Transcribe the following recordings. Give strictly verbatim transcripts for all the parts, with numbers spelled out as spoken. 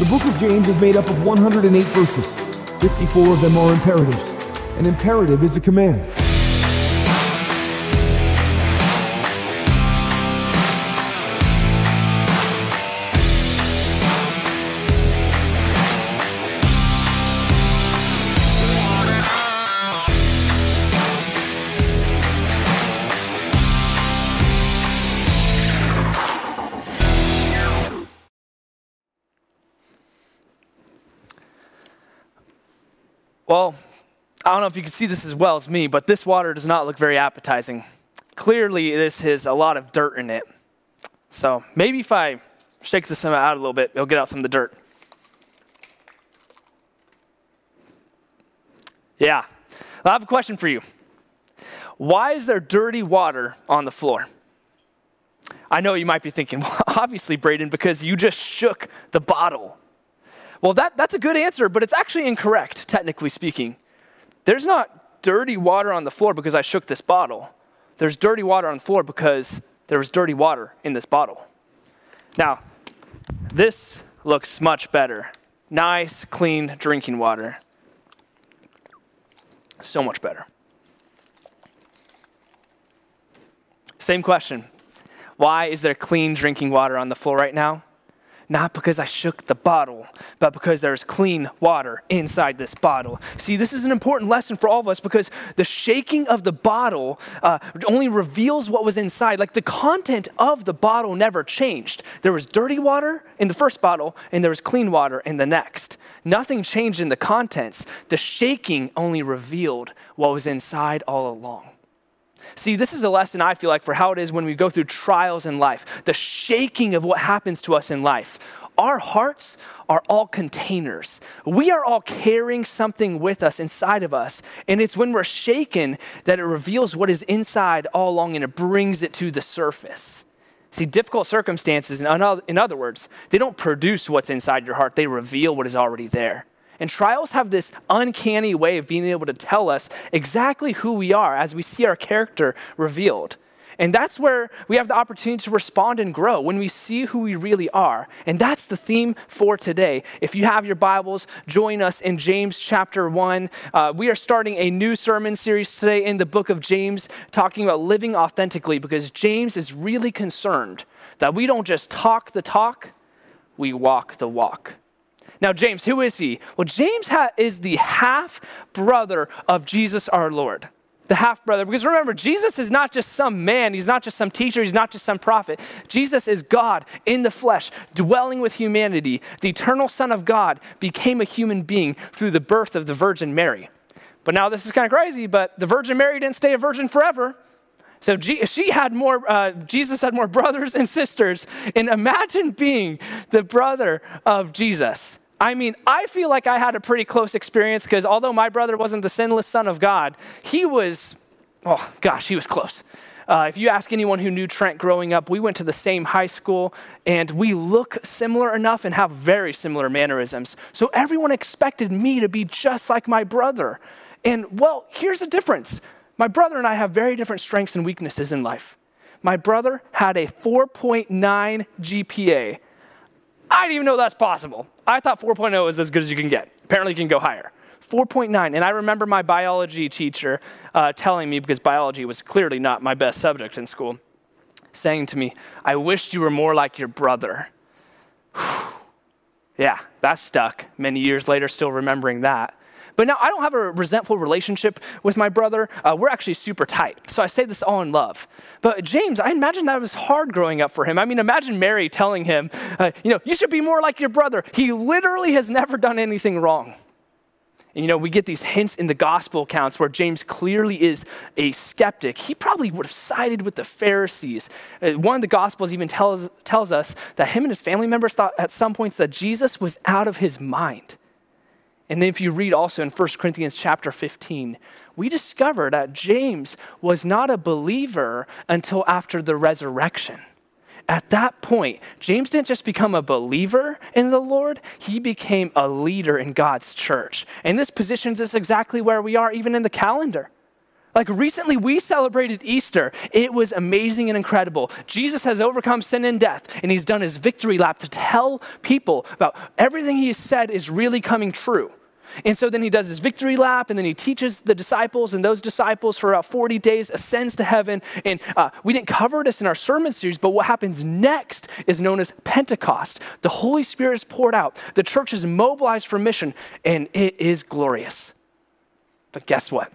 The book of James is made up of one hundred eight verses. fifty-four of them are imperatives. An imperative is a command. Well, I don't know if you can see this as well as me, but this water does not look very appetizing. Clearly, this has a lot of dirt in it. So maybe if I shake this out a little bit, it'll get out some of the dirt. Yeah. I have a question for you. Why is there dirty water on the floor? I know you might be thinking, well, obviously, Braden, because you just shook the bottle. Well, that, that's a good answer, but it's actually incorrect, technically speaking. There's not dirty water on the floor because I shook this bottle. There's dirty water on the floor because there was dirty water in this bottle. Now, this looks much better. Nice, clean drinking water. So much better. Same question. Why is there clean drinking water on the floor right now? Not because I shook the bottle, but because there's clean water inside this bottle. See, this is an important lesson for all of us because the shaking of the bottle uh, only reveals what was inside. Like the content of the bottle never changed. There was dirty water in the first bottle, and there was clean water in the next. Nothing changed in the contents. The shaking only revealed what was inside all along. See, this is a lesson I feel like for how it is when we go through trials in life, the shaking of what happens to us in life. Our hearts are all containers. We are all carrying something with us inside of us, and it's when we're shaken that it reveals what is inside all along and it brings it to the surface. See, difficult circumstances, in other words, they don't produce what's inside your heart, they reveal what is already there. And trials have this uncanny way of being able to tell us exactly who we are as we see our character revealed. And that's where we have the opportunity to respond and grow, when we see who we really are. And that's the theme for today. If you have your Bibles, join us in James chapter one. Uh, we are starting a new sermon series today in the book of James, talking about living authentically, because James is really concerned that we don't just talk the talk, we walk the walk. Now, James, who is he? Well, James ha- is the half-brother of Jesus our Lord. The half-brother. Because remember, Jesus is not just some man. He's not just some teacher. He's not just some prophet. Jesus is God in the flesh, dwelling with humanity. The eternal Son of God became a human being through the birth of the Virgin Mary. But now this is kind of crazy, but the Virgin Mary didn't stay a virgin forever. So G- she had more, uh, Jesus had more brothers and sisters. And imagine being the brother of Jesus. I mean, I feel like I had a pretty close experience because although my brother wasn't the sinless Son of God, he was, oh gosh, he was close. Uh, if you ask anyone who knew Trent growing up, we went to the same high school and we look similar enough and have very similar mannerisms. So everyone expected me to be just like my brother. And well, here's the difference. My brother and I have very different strengths and weaknesses in life. My brother had a four point nine G P A. I didn't even know that's possible. I thought four point oh is as good as you can get. Apparently you can go higher. four point nine, and I remember my biology teacher uh, telling me, because biology was clearly not my best subject in school, saying to me, I wished you were more like your brother. Whew. Yeah, that stuck. Many years later, still remembering that. But now I don't have a resentful relationship with my brother. Uh, we're actually super tight. So I say this all in love. But James, I imagine that was hard growing up for him. I mean, imagine Mary telling him, uh, you know, you should be more like your brother. He literally has never done anything wrong. And, you know, we get these hints in the gospel accounts where James clearly is a skeptic. He probably would have sided with the Pharisees. Uh, one of the gospels even tells, tells us that him and his family members thought at some points that Jesus was out of his mind. And then if you read also in First Corinthians chapter fifteen, we discover that James was not a believer until after the resurrection. At that point, James didn't just become a believer in the Lord, he became a leader in God's church. And this positions us exactly where we are even in the calendar. Like recently we celebrated Easter. It was amazing and incredible. Jesus has overcome sin and death, and he's done his victory lap to tell people about everything he said is really coming true. And so then he does his victory lap, and then he teaches the disciples, and those disciples for about forty days ascends to heaven. And uh, we didn't cover this in our sermon series, but what happens next is known as Pentecost. The Holy Spirit is poured out. The church is mobilized for mission, and it is glorious. But guess what?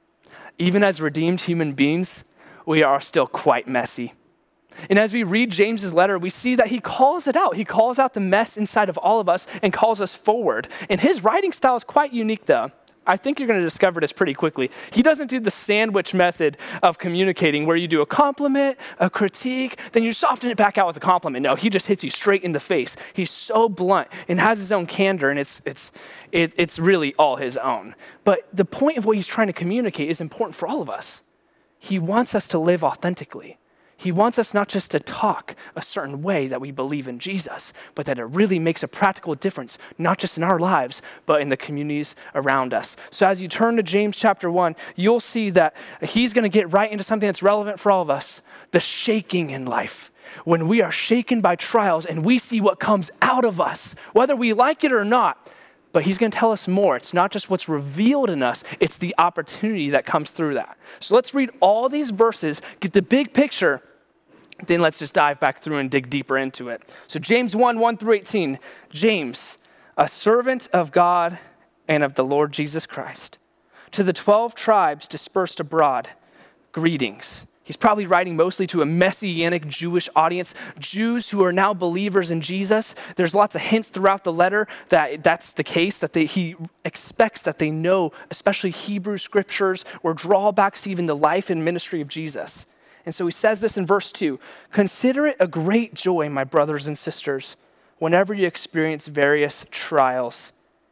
Even as redeemed human beings, we are still quite messy. And as we read James's letter, we see that he calls it out. He calls out the mess inside of all of us and calls us forward. And his writing style is quite unique, though. I think you're going to discover this pretty quickly. He doesn't do the sandwich method of communicating where you do a compliment, a critique, then you soften it back out with a compliment. No, he just hits you straight in the face. He's so blunt and has his own candor, and it's it's it, it's really all his own. But the point of what he's trying to communicate is important for all of us. He wants us to live authentically. He wants us not just to talk a certain way that we believe in Jesus, but that it really makes a practical difference, not just in our lives, but in the communities around us. So as you turn to James chapter one, you'll see that he's going to get right into something that's relevant for all of us, the shaking in life. When we are shaken by trials and we see what comes out of us, whether we like it or not, but he's going to tell us more. It's not just what's revealed in us, it's the opportunity that comes through that. So let's read all these verses, get the big picture, then let's just dive back through and dig deeper into it. So James one, one through eighteen, James, a servant of God and of the Lord Jesus Christ, to the twelve tribes dispersed abroad, greetings. He's probably writing mostly to a Messianic Jewish audience, Jews who are now believers in Jesus. There's lots of hints throughout the letter that that's the case, that they, he expects that they know, especially Hebrew scriptures or drawbacks to even the life and ministry of Jesus. And so he says this in verse two, consider it a great joy, my brothers and sisters, whenever you experience various trials.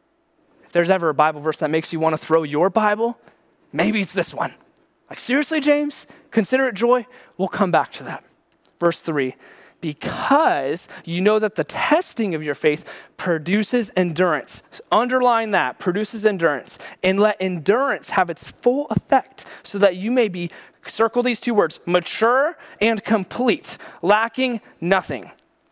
If there's ever a Bible verse that makes you want to throw your Bible, maybe it's this one. Like, seriously, James? Consider it joy? We'll come back to that. Verse three, because you know that the testing of your faith produces endurance. Underline that, produces endurance. And let endurance have its full effect so that you may be, circle these two words, mature and complete, lacking nothing.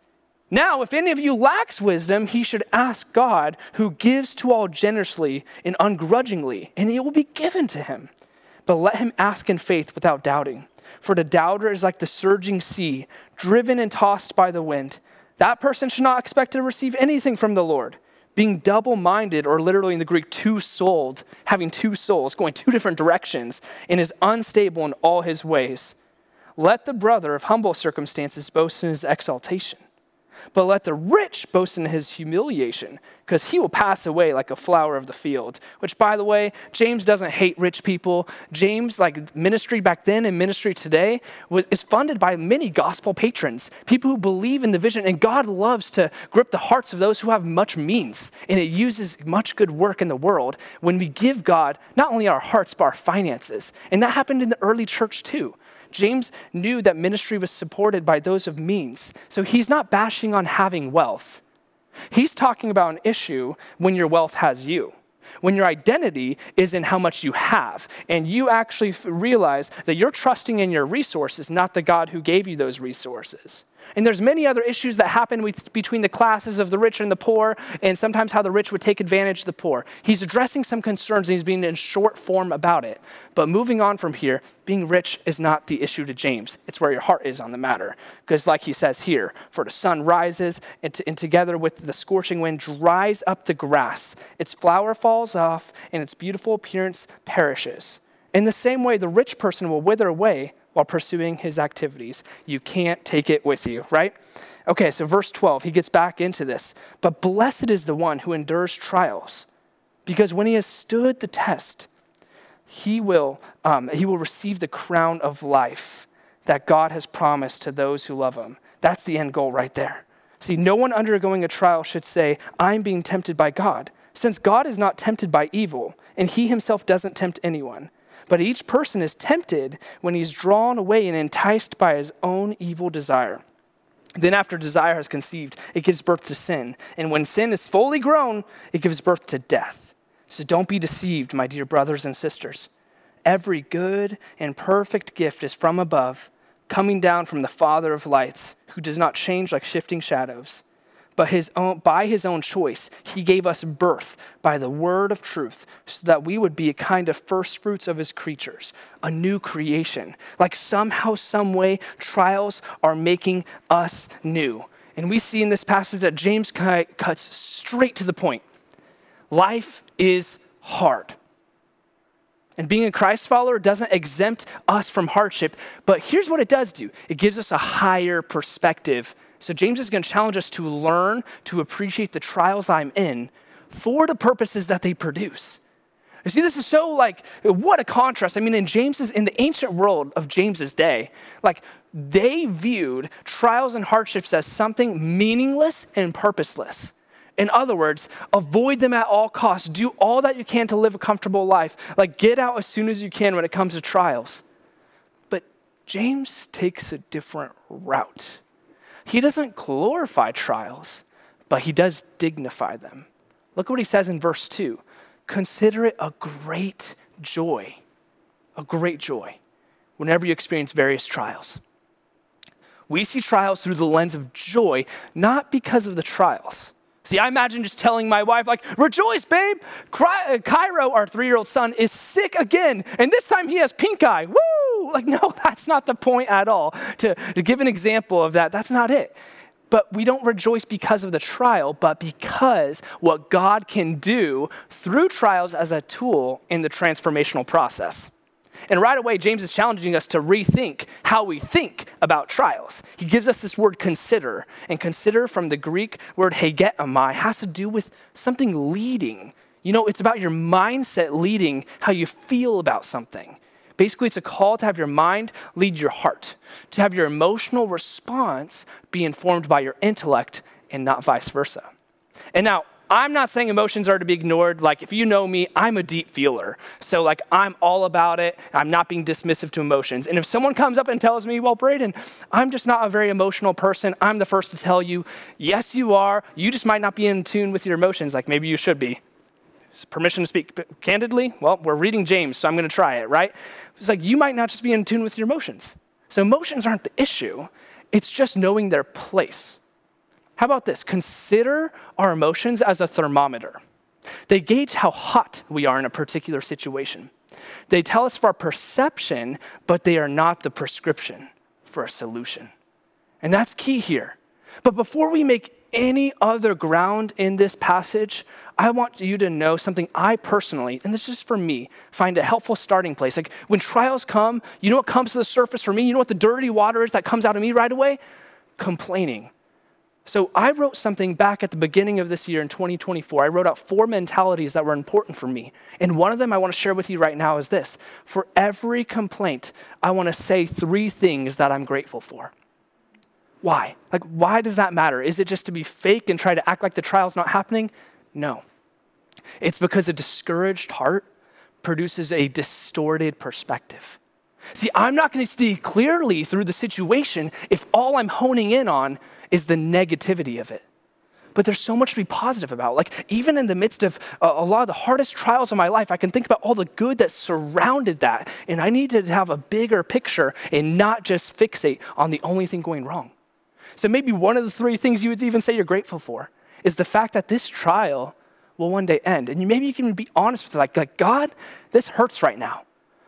Now, if any of you lacks wisdom, he should ask God, who gives to all generously and ungrudgingly, and it will be given to him. But let him ask in faith without doubting. For the doubter is like the surging sea, driven and tossed by the wind. That person should not expect to receive anything from the Lord. Being double-minded, or literally in the Greek, two-souled, having two souls, going two different directions, and is unstable in all his ways. Let the brother of humble circumstances boast in his exaltation. But let the rich boast in his humiliation, because he will pass away like a flower of the field. Which, by the way, James doesn't hate rich people. James, like ministry back then and ministry today, was, is funded by many gospel patrons, people who believe in the vision. And God loves to grip the hearts of those who have much means. And it uses much good work in the world when we give God not only our hearts, but our finances. And that happened in the early church too. James knew that ministry was supported by those of means. So he's not bashing on having wealth. He's talking about an issue when your wealth has you. When your identity is in how much you have, and you actually realize that you're trusting in your resources, not the God who gave you those resources. And there's many other issues that happen with, between the classes of the rich and the poor, and sometimes how the rich would take advantage of the poor. He's addressing some concerns, and he's being in short form about it. But moving on from here, being rich is not the issue to James. It's where your heart is on the matter. Because like he says here, for the sun rises, and, to, and together with the scorching wind dries up the grass. Its flower falls off, and its beautiful appearance perishes. In the same way, the rich person will wither away while pursuing his activities. You can't take it with you, right? Okay, so verse twelve, he gets back into this. But blessed is the one who endures trials, because when he has stood the test, he will, um, he will receive the crown of life that God has promised to those who love him. That's the end goal right there. See, no one undergoing a trial should say, I'm being tempted by God, since God is not tempted by evil, and he himself doesn't tempt anyone. But each person is tempted when he's drawn away and enticed by his own evil desire. Then after desire has conceived, it gives birth to sin. And when sin is fully grown, it gives birth to death. So don't be deceived, my dear brothers and sisters. every good and perfect gift is from above, coming down from the Father of lights, who does not change like shifting shadows. But his own, by his own choice, he gave us birth by the word of truth, so that we would be a kind of first fruits of his creatures, a new creation. Like somehow, some way, trials are making us new. And we see in this passage that James cuts straight to the point. Life is hard. And being a Christ follower doesn't exempt us from hardship, but here's what it does do. It gives us a higher perspective. So James is going to challenge us to learn to appreciate the trials I'm in for the purposes that they produce. You see, this is so like, what a contrast. I mean, in James's, in the ancient world of James's day, like they viewed trials and hardships as something meaningless and purposeless. In other words, avoid them at all costs. Do all that you can to live a comfortable life. Like get out as soon as you can when it comes to trials. But James takes a different route. He doesn't glorify trials, but he does dignify them. Look what he says in verse two. Consider it a great joy, a great joy, whenever you experience various trials. We see trials through the lens of joy, not because of the trials. See, I imagine just telling my wife, like, rejoice, babe. Cairo, our three-year-old son, is sick again, and this time he has pink eye. Woo! Like, no, that's not the point at all. To, to give an example of that, that's not it. But we don't rejoice because of the trial, but because what God can do through trials as a tool in the transformational process. And right away, James is challenging us to rethink how we think about trials. He gives us this word consider, and consider from the Greek word hegetomai has to do with something leading. You know, it's about your mindset leading how you feel about something. Basically, it's a call to have your mind lead your heart, to have your emotional response be informed by your intellect and not vice versa. And now, I'm not saying emotions are to be ignored. Like, if you know me, I'm a deep feeler. So, like, I'm all about it. I'm not being dismissive to emotions. And if someone comes up and tells me, well, Braden, I'm just not a very emotional person, I'm the first to tell you, yes, you are. You just might not be in tune with your emotions like maybe you should be. Permission to speak candidly? Well, we're reading James, so I'm going to try it, right? It's like you might not just be in tune with your emotions. So emotions aren't the issue. It's just knowing their place. How about this? Consider our emotions as a thermometer. They gauge how hot we are in a particular situation. They tell us of our perception, but they are not the prescription for a solution. And that's key here. But before we make any other ground in this passage, I want you to know something I personally, and this is for me, find a helpful starting place. Like when trials come, you know what comes to the surface for me? You know what the dirty water is that comes out of me right away? Complaining. So I wrote something back at the beginning of this year in twenty twenty-four. I wrote out four mentalities that were important for me. And one of them I want to share with you right now is this. For every complaint, I want to say three things that I'm grateful for. Why? Like, why does that matter? Is it just to be fake and try to act like the trial's not happening? No. It's because a discouraged heart produces a distorted perspective. See, I'm not going to see clearly through the situation if all I'm honing in on is the negativity of it. But there's so much to be positive about. Like even in the midst of a, a lot of the hardest trials of my life, I can think about all the good that surrounded that. And I need to have a bigger picture and not just fixate on the only thing going wrong. So maybe one of the three things you would even say you're grateful for is the fact that this trial will one day end. And maybe you can be honest with it, like, like God, this hurts right now.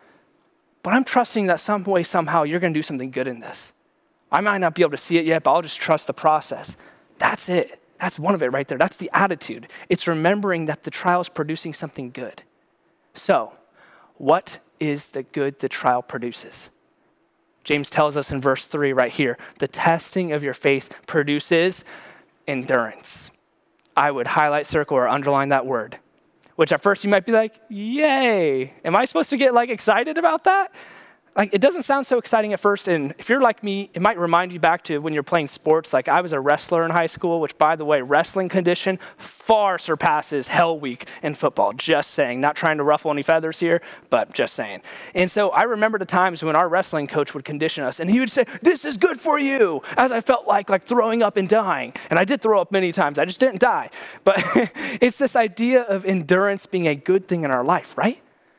But I'm trusting that some way, somehow, you're going to do something good in this. I might not be able to see it yet, but I'll just trust the process. That's it. That's one of it right there. That's the attitude. It's remembering that the trial is producing something good. So, what is the good the trial produces? James tells us in verse three right here, the testing of your faith produces endurance. I would highlight, circle, or underline that word, which at first you might be like, yay. Am I supposed to get like excited about that? Like, it doesn't sound so exciting at first, and if you're like me, it might remind you back to when you're playing sports. Like, I was a wrestler in high school, which, by the way, wrestling condition far surpasses Hell Week in football. Just saying. Not trying to ruffle any feathers here, but just saying. And so I remember the times when our wrestling coach would condition us, and he would say, this is good for you, as I felt like, like throwing up and dying. And I did throw up many times. I just didn't die. But it's this idea of endurance being a good thing in our life, right?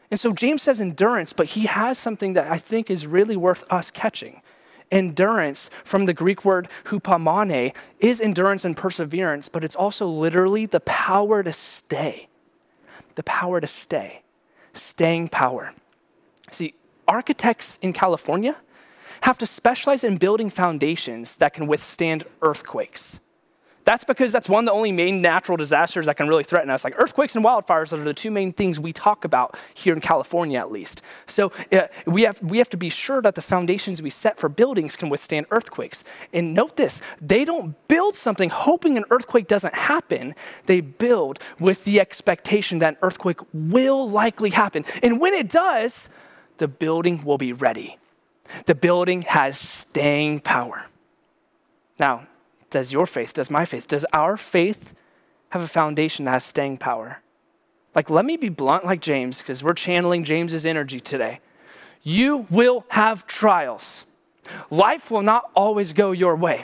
And so James says endurance, but he has something that I think is really worth us catching. Endurance, from the Greek word hupomone, is endurance and perseverance, but it's also literally the power to stay. The power to stay. Staying power. See, architects in California have to specialize in building foundations that can withstand earthquakes. That's because that's one of the only main natural disasters that can really threaten us. Like earthquakes and wildfires are the two main things we talk about here in California, at least. So uh, we have we have to be sure that the foundations we set for buildings can withstand earthquakes. And note this, they don't build something hoping an earthquake doesn't happen. They build with the expectation that an earthquake will likely happen. And when it does, the building will be ready. The building has staying power. Now, does your faith, does my faith, does our faith have a foundation that has staying power? Like, let me be blunt like James, because we're channeling James's energy today. You will have trials. Life will not always go your way.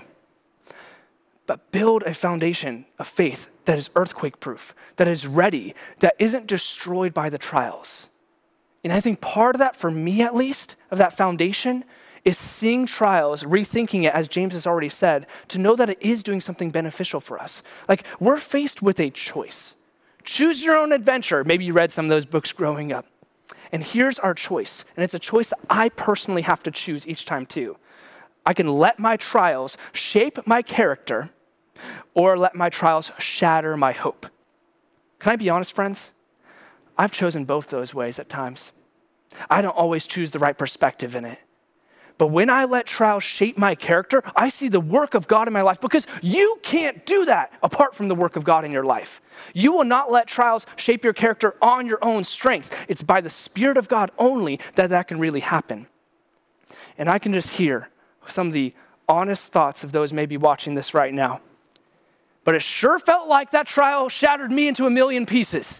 But build a foundation of faith that is earthquake-proof, that is ready, that isn't destroyed by the trials. And I think part of that, for me at least, of that foundation, is seeing trials, rethinking it, as James has already said, to know that it is doing something beneficial for us. Like, we're faced with a choice. Choose your own adventure. Maybe you read some of those books growing up. And here's our choice. And it's a choice that I personally have to choose each time too. I can let my trials shape my character, or let my trials shatter my hope. Can I be honest, friends? I've chosen both those ways at times. I don't always choose the right perspective in it. But when I let trials shape my character, I see the work of God in my life, because you can't do that apart from the work of God in your life. You will not let trials shape your character on your own strength. It's by the Spirit of God only that that can really happen. And I can just hear some of the honest thoughts of those maybe watching this right now. But it sure felt like that trial shattered me into a million pieces.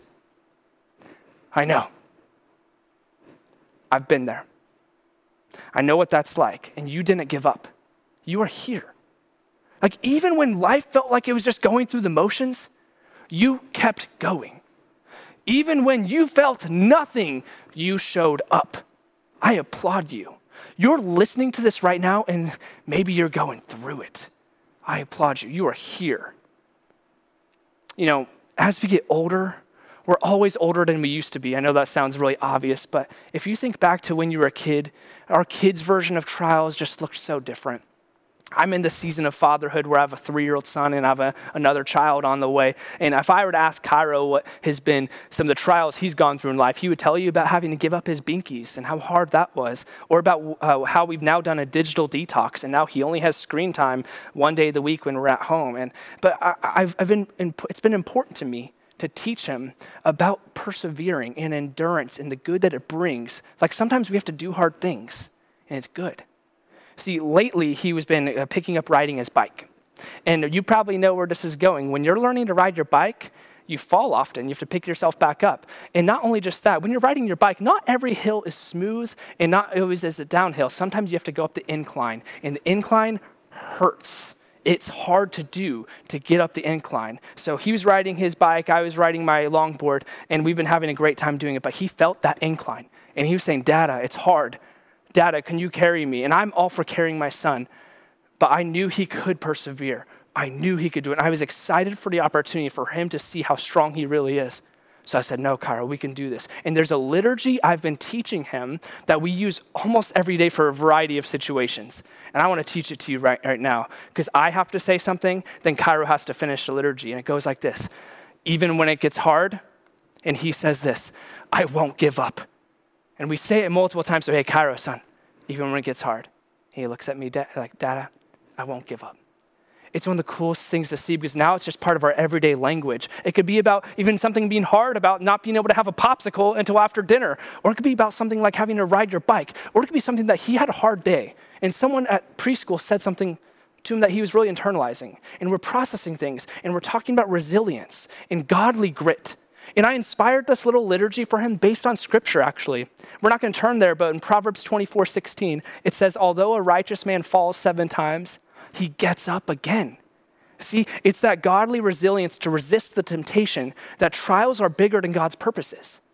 I know. I've been there. I know what that's like, and you didn't give up. You are here. Like, even when life felt like it was just going through the motions, you kept going. Even when you felt nothing, you showed up. I applaud you. You're listening to this right now, and maybe you're going through it. I applaud you. You are here. You know, as we get older, we're always older than we used to be. I know that sounds really obvious, but if you think back to when you were a kid, our kids' version of trials just looked so different. I'm in the season of fatherhood where I have a three-year-old son and I have a, another child on the way. And if I were to ask Cairo what has been some of the trials he's gone through in life, he would tell you about having to give up his binkies and how hard that was, or about uh, how we've now done a digital detox and now he only has screen time one day of the week when we're at home. And but I, I've, I've been, it's been important to me to teach him about persevering and endurance and the good that it brings. Like, sometimes we have to do hard things, and it's good. See, lately he was been uh, picking up riding his bike. And you probably know where this is going. When you're learning to ride your bike, you fall often. You have to pick yourself back up. And not only just that, when you're riding your bike, not every hill is smooth, and not always is it downhill. Sometimes you have to go up the incline, and the incline hurts. It's hard to do to get up the incline. So he was riding his bike, I was riding my longboard, and we've been having a great time doing it, but he felt that incline. And he was saying, Dada, it's hard. Dada, can you carry me? And I'm all for carrying my son, but I knew he could persevere. I knew he could do it. And I was excited for the opportunity for him to see how strong he really is. So I said, no, Cairo, we can do this. And there's a liturgy I've been teaching him that we use almost every day for a variety of situations. And I want to teach it to you right, right now, because I have to say something, then Cairo has to finish the liturgy. And it goes like this. Even when it gets hard, and he says this, I won't give up. And we say it multiple times. So, hey, Cairo, son, even when it gets hard. He looks at me da- like, Dada, I won't give up. It's one of the coolest things to see, because now it's just part of our everyday language. It could be about even something being hard, about not being able to have a popsicle until after dinner. Or it could be about something like having to ride your bike. Or it could be something that he had a hard day. And someone at preschool said something to him that he was really internalizing. And we're processing things. And we're talking about resilience and godly grit. And I inspired this little liturgy for him based on scripture, actually. We're not going to turn there, but in Proverbs twenty-four sixteen, it says, although a righteous man falls seven times, he gets up again. See, it's that godly resilience to resist the temptation that trials are bigger than God's purposes.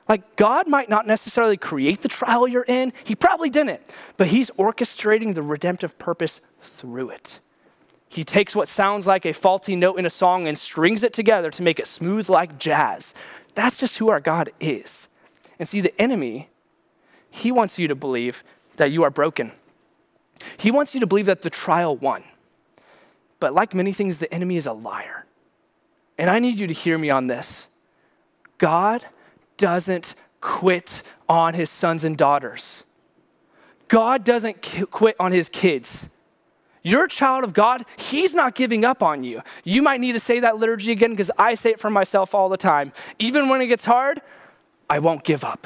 Like, God might not necessarily create the trial you're in. He probably didn't, but he's orchestrating the redemptive purpose through it. He takes what sounds like a faulty note in a song and strings it together to make it smooth like jazz. That's just who our God is. And see, the enemy, he wants you to believe that you are broken. He wants you to believe that the trial won. But like many things, the enemy is a liar. And I need you to hear me on this. God doesn't quit on his sons and daughters. God doesn't quit on his kids. You're a child of God. He's not giving up on you. You might need to say that liturgy again because I say it for myself all the time. Even when it gets hard, I won't give up.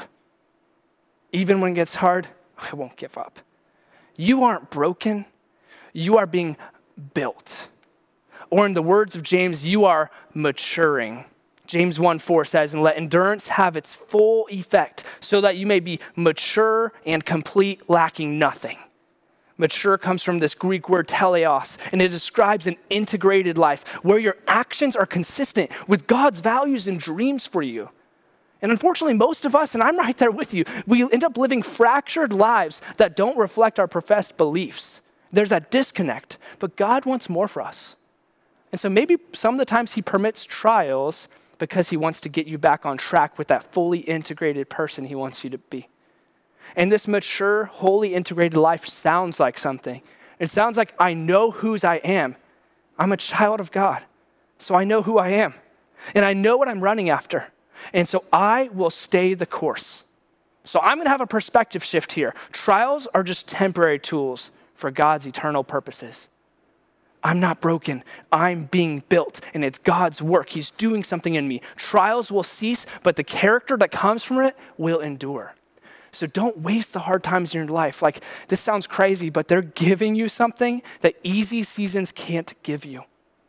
Even when it gets hard, I won't give up. You aren't broken. You are being built. Or in the words of James, you are maturing. James one four says, and let endurance have its full effect so that you may be mature and complete, lacking nothing. Mature comes from this Greek word teleos, and it describes an integrated life where your actions are consistent with God's values and dreams for you. And unfortunately, most of us, and I'm right there with you, we end up living fractured lives that don't reflect our professed beliefs. There's that disconnect, but God wants more for us. And so maybe some of the times he permits trials because he wants to get you back on track with that fully integrated person he wants you to be. And this mature, wholly integrated life sounds like something. It sounds like I know whose I am. I'm a child of God, so I know who I am. And I know what I'm running after. And so I will stay the course. So I'm going to have a perspective shift here. Trials are just temporary tools for God's eternal purposes. I'm not broken. I'm being built, and it's God's work. He's doing something in me. Trials will cease, but the character that comes from it will endure. So don't waste the hard times in your life. Like, this sounds crazy, but they're giving you something that easy seasons can't give you.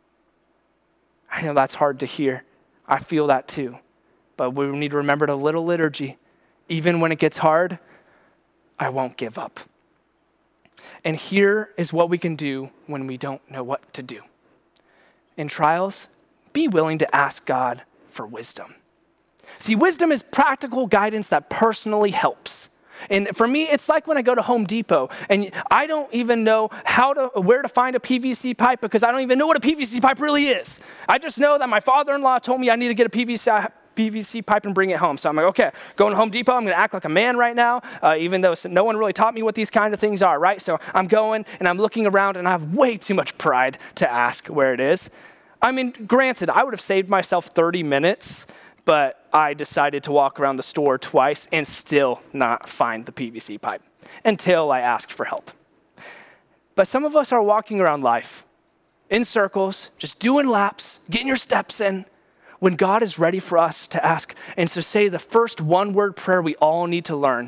I know that's hard to hear. I feel that too. But we need to remember the little liturgy. Even when it gets hard, I won't give up. And here is what we can do when we don't know what to do. In trials, be willing to ask God for wisdom. See, wisdom is practical guidance that personally helps. And for me, it's like when I go to Home Depot and I don't even know how to, where to find a P V C pipe because I don't even know what a P V C pipe really is. I just know that my father-in-law told me I need to get a P V C P V C pipe and bring it home. So I'm like, okay, going to Home Depot. I'm going to act like a man right now, uh, even though no one really taught me what these kind of things are, right? So I'm going and I'm looking around and I have way too much pride to ask where it is. I mean, granted, I would have saved myself thirty minutes, but I decided to walk around the store twice and still not find the P V C pipe until I asked for help. But some of us are walking around life in circles, just doing laps, getting your steps in, when God is ready for us to ask and to say the first one-word prayer we all need to learn.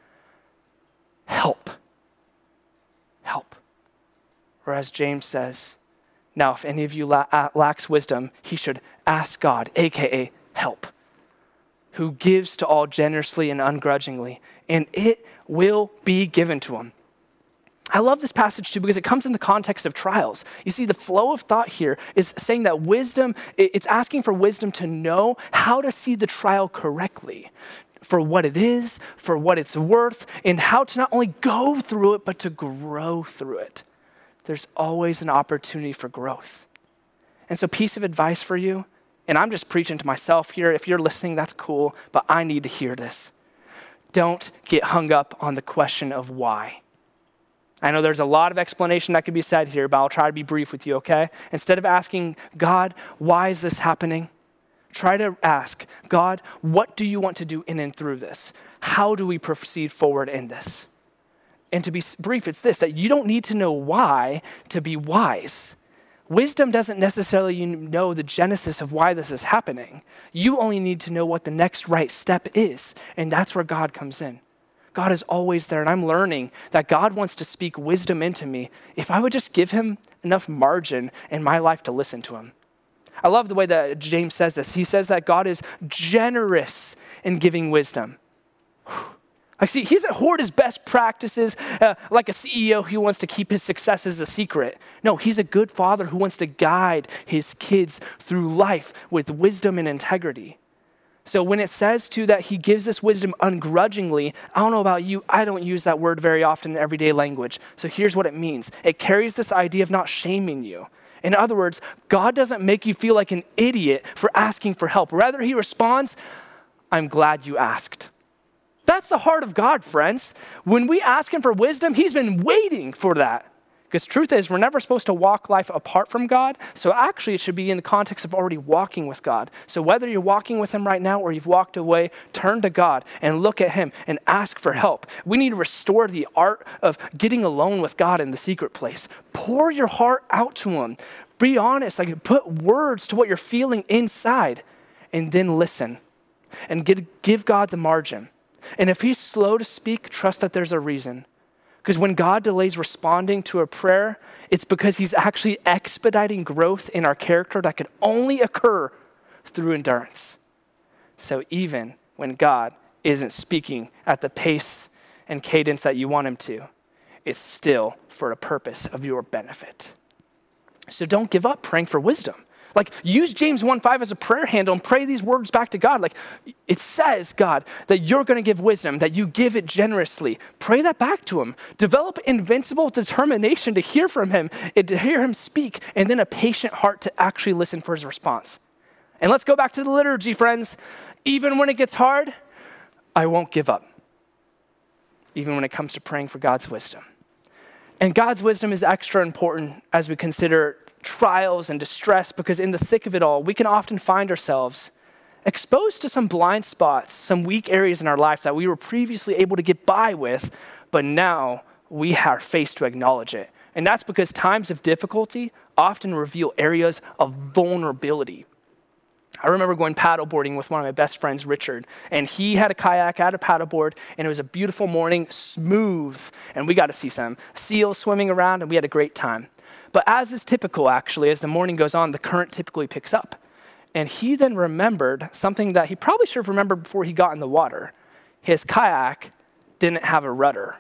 Help. Help. Or as James says, now if any of you la- lacks wisdom, he should ask God, A K A help, who gives to all generously and ungrudgingly, and it will be given to him. I love this passage too because it comes in the context of trials. You see, the flow of thought here is saying that wisdom, it's asking for wisdom to know how to see the trial correctly, for what it is, for what it's worth, and how to not only go through it, but to grow through it. There's always an opportunity for growth. And so, piece of advice for you, and I'm just preaching to myself here. If you're listening, that's cool, but I need to hear this. Don't get hung up on the question of why. I know there's a lot of explanation that could be said here, but I'll try to be brief with you, okay? Instead of asking, God, why is this happening? Try to ask, God, what do you want to do in and through this? How do we proceed forward in this? And to be brief, it's this, that you don't need to know why to be wise. Wisdom doesn't necessarily know the genesis of why this is happening. You only need to know what the next right step is, and that's where God comes in. God is always there, and I'm learning that God wants to speak wisdom into me if I would just give him enough margin in my life to listen to him. I love the way that James says this. He says that God is generous in giving wisdom. Like, see, he doesn't hoard his best practices uh, like a C E O who wants to keep his successes a secret. No, he's a good father who wants to guide his kids through life with wisdom and integrity. So when it says too that he gives this wisdom ungrudgingly, I don't know about you, I don't use that word very often in everyday language. So here's what it means. It carries this idea of not shaming you. In other words, God doesn't make you feel like an idiot for asking for help. Rather, he responds, I'm glad you asked. That's the heart of God, friends. When we ask him for wisdom, he's been waiting for that. Because truth is, we're never supposed to walk life apart from God. So actually, it should be in the context of already walking with God. So whether you're walking with him right now or you've walked away, turn to God and look at him and ask for help. We need to restore the art of getting alone with God in the secret place. Pour your heart out to him. Be honest, like put words to what you're feeling inside and then listen and get, give God the margin. And if he's slow to speak, trust that there's a reason. Because when God delays responding to a prayer, it's because he's actually expediting growth in our character that could only occur through endurance. So even when God isn't speaking at the pace and cadence that you want him to, it's still for a purpose of your benefit. So don't give up praying for wisdom. Like, use James one five as a prayer handle and pray these words back to God. Like, it says, God, that you're going to give wisdom, that you give it generously. Pray that back to him. Develop invincible determination to hear from him, and to hear him speak, and then a patient heart to actually listen for his response. And let's go back to the liturgy, friends. Even when it gets hard, I won't give up. Even when it comes to praying for God's wisdom. And God's wisdom is extra important as we consider trials and distress, because in the thick of it all, we can often find ourselves exposed to some blind spots, some weak areas in our life that we were previously able to get by with, but now we are faced to acknowledge it. And that's because times of difficulty often reveal areas of vulnerability. I remember going paddleboarding with one of my best friends, Richard, and he had a kayak, I had a paddleboard, and it was a beautiful morning, smooth, and we got to see some seals swimming around, and we had a great time. But as is typical, actually, as the morning goes on, the current typically picks up. And he then remembered something that he probably should have remembered before he got in the water. His kayak didn't have a rudder.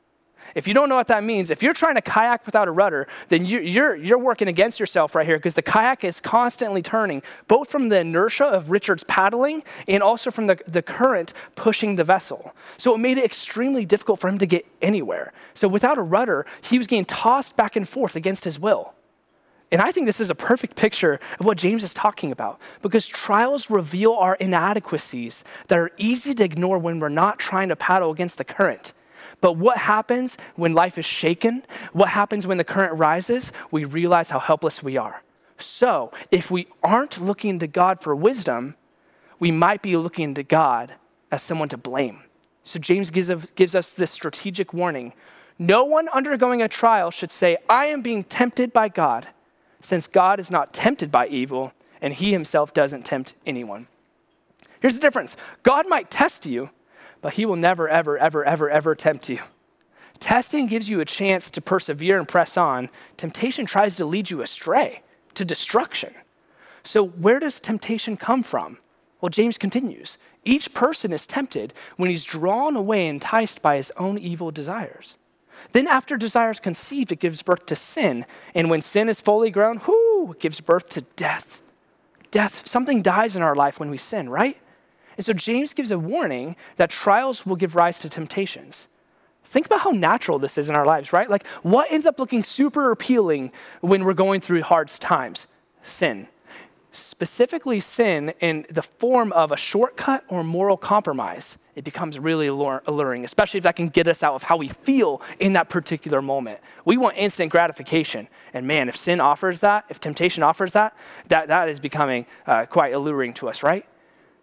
If you don't know what that means, if you're trying to kayak without a rudder, then you're, you're, you're working against yourself right here, because the kayak is constantly turning, both from the inertia of Richard's paddling and also from the, the current pushing the vessel. So it made it extremely difficult for him to get anywhere. So without a rudder, he was getting tossed back and forth against his will. And I think this is a perfect picture of what James is talking about, because trials reveal our inadequacies that are easy to ignore when we're not trying to paddle against the current. But what happens when life is shaken? What happens when the current rises? We realize how helpless we are. So if we aren't looking to God for wisdom, we might be looking to God as someone to blame. So James gives, gives us this strategic warning. No one undergoing a trial should say, I am being tempted by God, since God is not tempted by evil, and he himself doesn't tempt anyone. Here's the difference. God might test you, but he will never, ever, ever, ever, ever tempt you. Testing gives you a chance to persevere and press on. Temptation tries to lead you astray, to destruction. So where does temptation come from? Well, James continues. Each person is tempted when he's drawn away and enticed by his own evil desires. Then after desire is conceived, it gives birth to sin. And when sin is fully grown, whoo, it gives birth to death. Death, something dies in our life when we sin, right? And so James gives a warning that trials will give rise to temptations. Think about how natural this is in our lives, right? Like, what ends up looking super appealing when we're going through hard times? Sin. Specifically sin in the form of a shortcut or moral compromise. It becomes really alluring, especially if that can get us out of how we feel in that particular moment. We want instant gratification. And man, if sin offers that, if temptation offers that, that, that is becoming uh, quite alluring to us, right?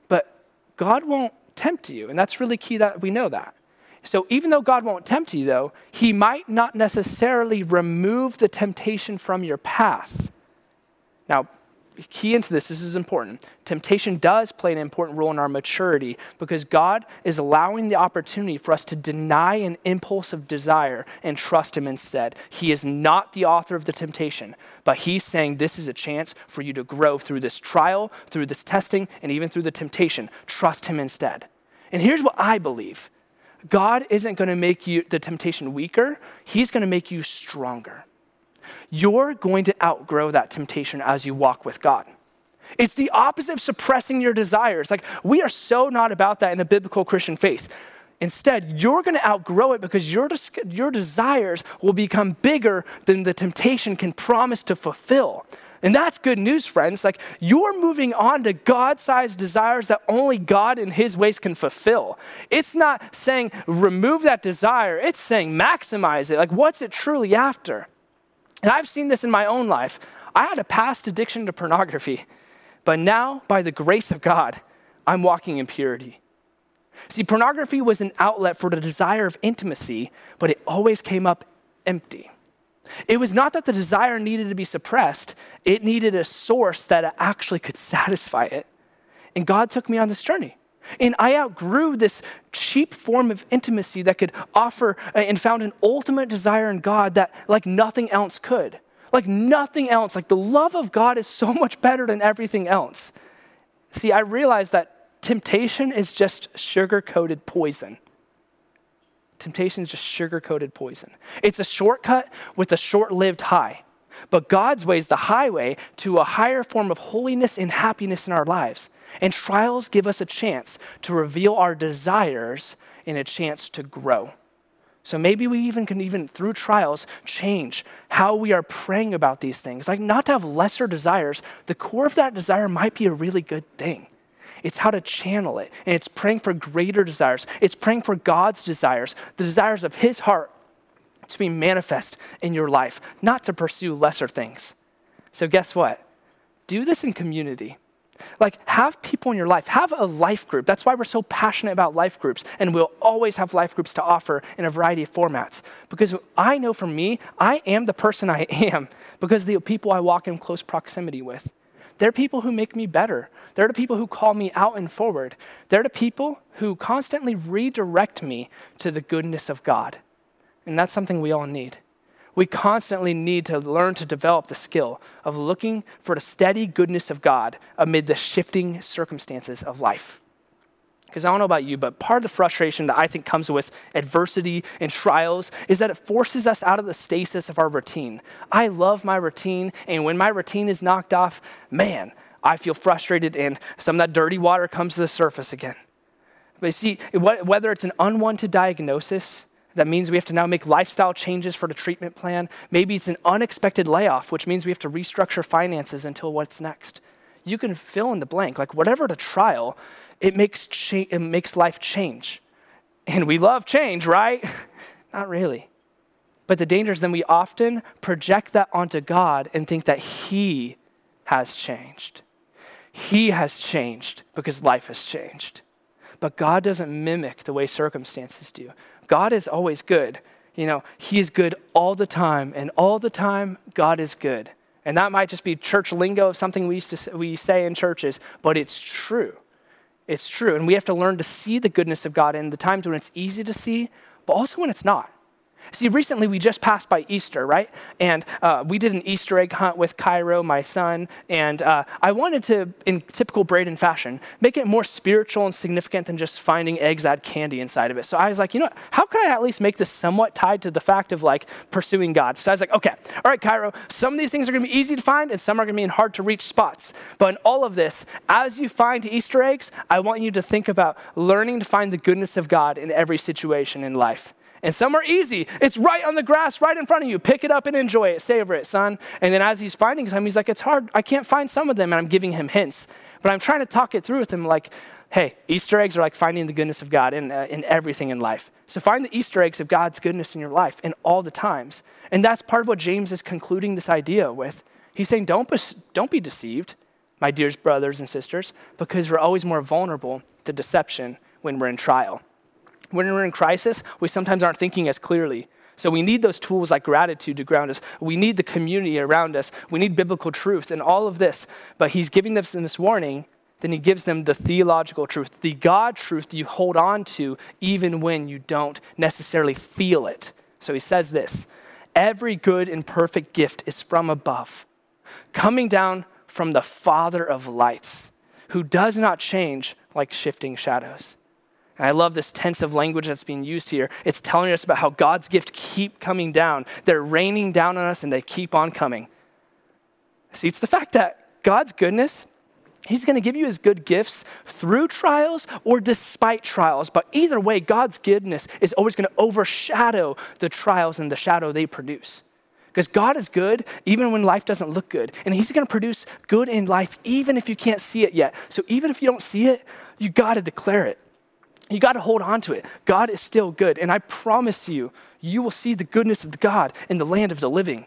God won't tempt you, and that's really key that we know that. So even though God won't tempt you, though, he might not necessarily remove the temptation from your path. Now, key into this, this is important. Temptation does play an important role in our maturity, because God is allowing the opportunity for us to deny an impulse of desire and trust him instead. He is not the author of the temptation, but he's saying this is a chance for you to grow through this trial, through this testing, and even through the temptation. Trust him instead. And here's what I believe. God isn't going to make you the temptation weaker. He's going to make you stronger. You're going to outgrow that temptation as you walk with God. It's the opposite of suppressing your desires. Like, we are so not about that in a biblical Christian faith. Instead, you're going to outgrow it because your, des- your desires will become bigger than the temptation can promise to fulfill. And that's good news, friends. Like, you're moving on to God-sized desires that only God in his ways can fulfill. It's not saying remove that desire. It's saying maximize it. Like, what's it truly after? And I've seen this in my own life. I had a past addiction to pornography, but now, by the grace of God, I'm walking in purity. See, pornography was an outlet for the desire of intimacy, but it always came up empty. It was not that the desire needed to be suppressed. It needed a source that actually could satisfy it. And God took me on this journey. And I outgrew this cheap form of intimacy that could offer and found an ultimate desire in God that like nothing else could. Like nothing else. Like the love of God is so much better than everything else. See, I realized that temptation is just sugar-coated poison. Temptation is just sugar-coated poison. It's a shortcut with a short-lived high. But God's way is the highway to a higher form of holiness and happiness in our lives. And trials give us a chance to reveal our desires and a chance to grow. So maybe we even can even through trials change how we are praying about these things. Like not to have lesser desires. The core of that desire might be a really good thing. It's how to channel it. And it's praying for greater desires. It's praying for God's desires, the desires of his heart to be manifest in your life, not to pursue lesser things. So guess what? Do this in community. Like have people in your life, have a life group. That's why we're so passionate about life groups. And we'll always have life groups to offer in a variety of formats. Because I know for me, I am the person I am because of the people I walk in close proximity with. They're people who make me better. They're the people who call me out and forward. They're the people who constantly redirect me to the goodness of God. And that's something we all need. We constantly need to learn to develop the skill of looking for the steady goodness of God amid the shifting circumstances of life. Because I don't know about you, but part of the frustration that I think comes with adversity and trials is that it forces us out of the stasis of our routine. I love my routine, and when my routine is knocked off, man, I feel frustrated and some of that dirty water comes to the surface again. But you see, whether it's an unwanted diagnosis, that means we have to now make lifestyle changes for the treatment plan. Maybe it's an unexpected layoff, which means we have to restructure finances until what's next. You can fill in the blank. Like whatever the trial, it makes cha- it makes life change. And we love change, right? Not really. But the danger is then we often project that onto God and think that he has changed. He has changed because life has changed. But God doesn't mimic the way circumstances do. God is always good. You know, he is good all the time, and all the time, God is good. And that might just be church lingo of something we used to say, we say in churches, but it's true. It's true, and we have to learn to see the goodness of God in the times when it's easy to see, but also when it's not. See, recently we just passed by Easter, right? And uh, we did an Easter egg hunt with Cairo, my son, and uh, I wanted to, in typical Braden fashion, make it more spiritual and significant than just finding eggs that had candy inside of it. So I was like, you know, how can I at least make this somewhat tied to the fact of like pursuing God? So I was like, okay, all right, Cairo, some of these things are going to be easy to find and some are going to be in hard to reach spots. But in all of this, as you find Easter eggs, I want you to think about learning to find the goodness of God in every situation in life. And some are easy. It's right on the grass, right in front of you. Pick it up and enjoy it. Savor it, son. And then as he's finding some, he's like, it's hard. I can't find some of them. And I'm giving him hints. But I'm trying to talk it through with him like, hey, Easter eggs are like finding the goodness of God in, uh, in everything in life. So find the Easter eggs of God's goodness in your life in all the times. And that's part of what James is concluding this idea with. He's saying, don't, don't be deceived, my dear brothers and sisters, because we're always more vulnerable to deception when we're in trial. When we're in crisis, we sometimes aren't thinking as clearly. So we need those tools like gratitude to ground us. We need the community around us. We need biblical truth and all of this. But he's giving them this warning, then he gives them the theological truth, the God truth that you hold on to even when you don't necessarily feel it. So he says this, every good and perfect gift is from above, coming down from the Father of lights, who does not change like shifting shadows. And I love this tense of language that's being used here. It's telling us about how God's gift keep coming down. They're raining down on us and they keep on coming. See, it's the fact that God's goodness He's going to give you his good gifts through trials or despite trials. But either way, God's goodness is always going to overshadow the trials and the shadow they produce. Because God is good even when life doesn't look good. And he's going to produce good in life even if you can't see it yet. So even if you don't see it, you got to declare it. You got to hold on to it. God is still good. And I promise you, you will see the goodness of God in the land of the living.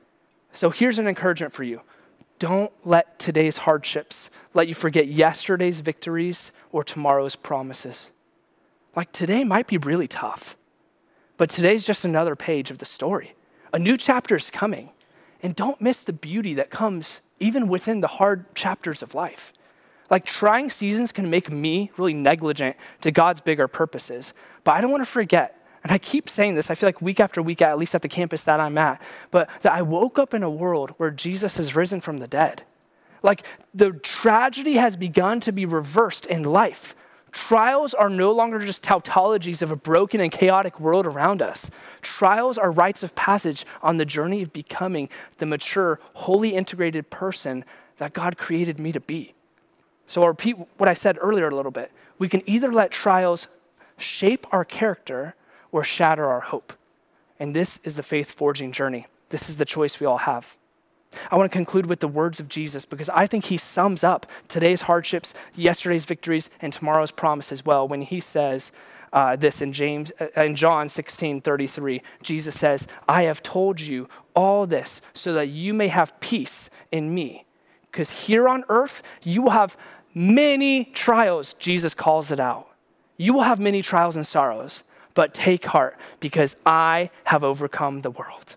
So here's an encouragement for you. Don't let today's hardships let you forget yesterday's victories or tomorrow's promises. Like today might be really tough, but today's just another page of the story. A new chapter is coming, and don't miss the beauty that comes even within the hard chapters of life. Like trying seasons can make me really negligent to God's bigger purposes, but I don't want to forget. And I keep saying this, I feel like week after week, at least at the campus that I'm at, but that I woke up in a world where Jesus has risen from the dead. Like the tragedy has begun to be reversed in life. Trials are no longer just tautologies of a broken and chaotic world around us. Trials are rites of passage on the journey of becoming the mature, wholly integrated person that God created me to be. So I'll repeat what I said earlier a little bit. We can either let trials shape our character or shatter our hope. And this is the faith-forging journey. This is the choice we all have. I want to conclude with the words of Jesus because I think he sums up today's hardships, yesterday's victories, and tomorrow's promise as well when he says uh, this in James, uh, in John sixteen thirty-three. Jesus says, I have told you all this so that you may have peace in me. Because here on earth, you will have many trials, Jesus calls it out. You will have many trials and sorrows. But take heart, because I have overcome the world.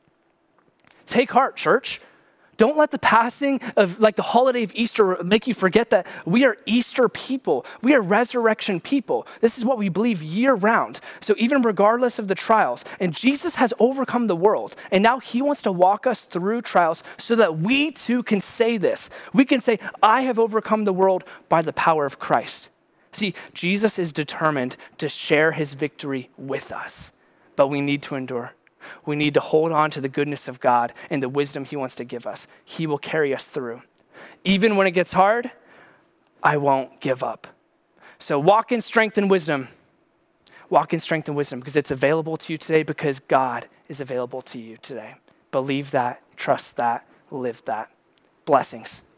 Take heart, church. Don't let the passing of like the holiday of Easter make you forget that we are Easter people. We are resurrection people. This is what we believe year round. So even regardless of the trials, and Jesus has overcome the world. And now he wants to walk us through trials so that we too can say this. We can say, I have overcome the world by the power of Christ. See, Jesus is determined to share his victory with us, but we need to endure. We need to hold on to the goodness of God and the wisdom he wants to give us. He will carry us through. Even when it gets hard, I won't give up. So walk in strength and wisdom. Walk in strength and wisdom because it's available to you today because God is available to you today. Believe that, trust that, live that. Blessings.